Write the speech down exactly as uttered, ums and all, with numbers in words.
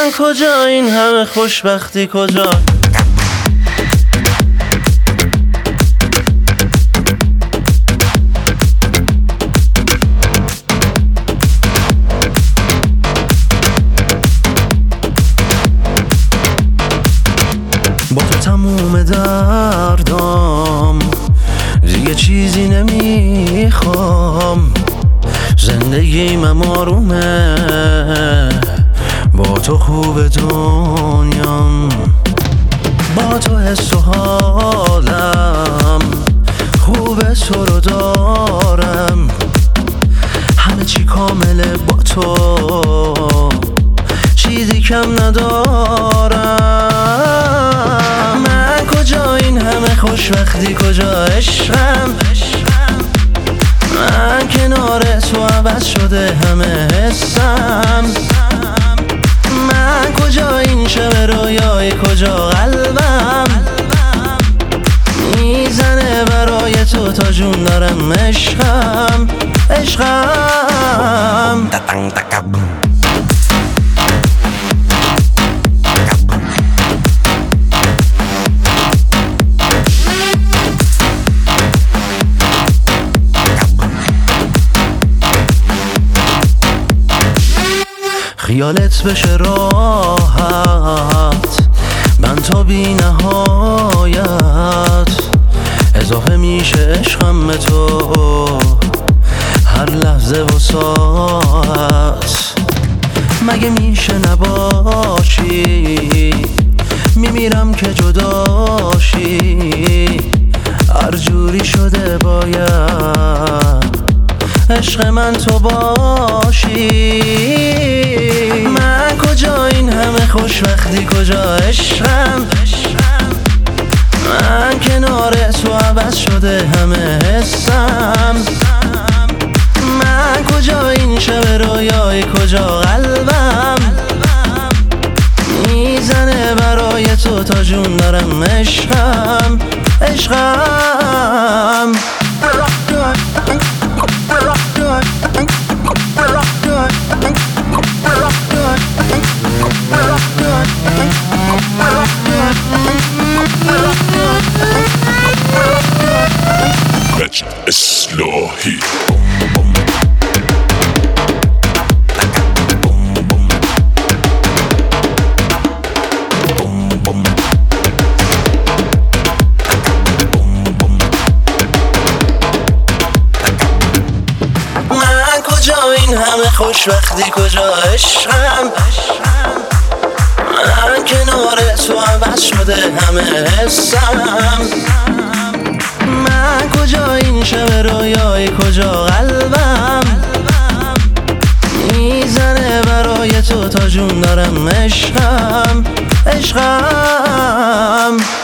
من کجا این همه خوشبختی کجا؟ با تو تموم دردام دیگه چیزی نمیخوام، زندگیم آرومه، با تو خوب دنیام، با تو حس و حالم خوبه، تو رو دارم، همه چی کامله با تو، چیزی کم ندارم. من کجا این همه خوشبختی کجا عشقم؟ من کنار تو عوض شده همه حسم. من کجا این شب رویای کجا قلبم میزنه برای تو تا جون دارم عشقم عشقم. خیالت بشه راحت، من تا بی نهایت اضافه میشه عشقم به تو، هر لحظه و ساعت. مگه میشه نباشی؟ میمیرم که جداشی، هر جوری شده باید عشق من تو باشی. من کجا این همه خوشبختی کجا عشقم؟ من کنار تو عوض شده همه حسم. من کجا این شب رویای کجا قلبم میزنه برای تو تا جون دارم عشقم عشقم. مجد اصلاحی من کجا این همه خوشبختی کجا عشقم؟ من کنار تو عوض شده همه حسم. من کجا این شب رویای کجا قلبم میزنه برای تو تا جون دارم عشقم عشقم.